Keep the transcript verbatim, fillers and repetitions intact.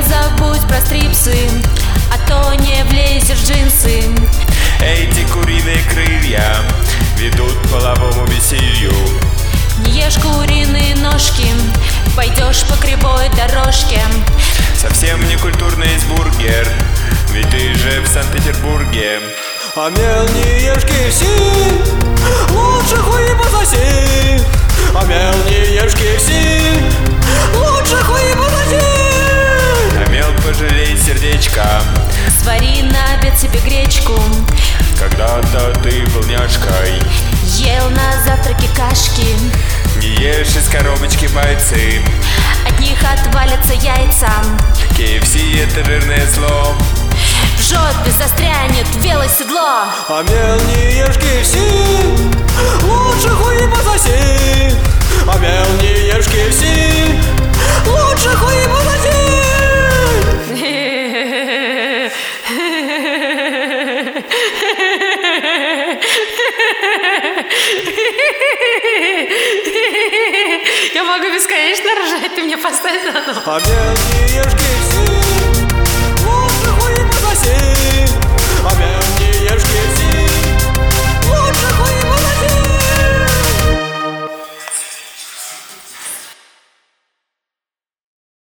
забудь про стрипсы, а то не влезешь в джинсы. Эти куриные крылья ведут к половому веселью. Не ешь куриные ножки, пойдешь по кривой дорожке. Совсем не культурный есть бургер, ведь ты же в Санкт-Петербурге. А мел не ешь киси, лучше хуй пососи. А мел не ешь киси, лучше хуй пососи. А мел пожалей сердечко, Свари на обед себе гречку. когда-то ты был няшкой. Ел на завтраке кашки, Не ешь из коробочки бойцы. от них отвалятся яйца. кей эф си это жирное зло. В жопе застрянет велоседло. А мел не ешь киси, лучше хуй пососи. А мел не ешь киси, лучше хуй пососи. Я могу бесконечно ржать, ты мне поставь заново. А мел не ешь киси.